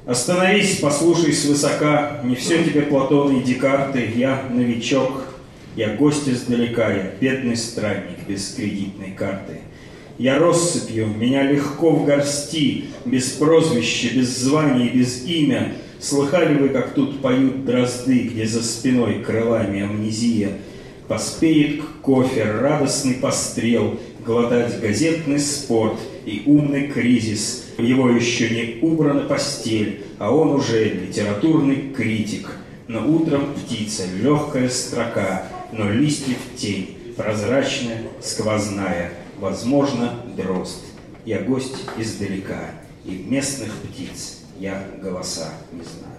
Остановись, послушай свысока, не все тебе Платон и Декарты, я новичок, я гость издалека, я бедный странник без кредитной карты. Я россыпью, меня легко в горсти, без прозвища, без звания, без имя. Слыхали вы, как тут поют дрозды, где за спиной крылами амнезия? Поспеет к кофе радостный пострел, глотать газетный спорт и умный кризис. Его еще не убрана постель, а он уже литературный критик. Но утром птица, легкая строка, но листьев тень, прозрачная, сквозная, возможно, дрозд. Я гость издалека, и местных птиц я голоса не знаю.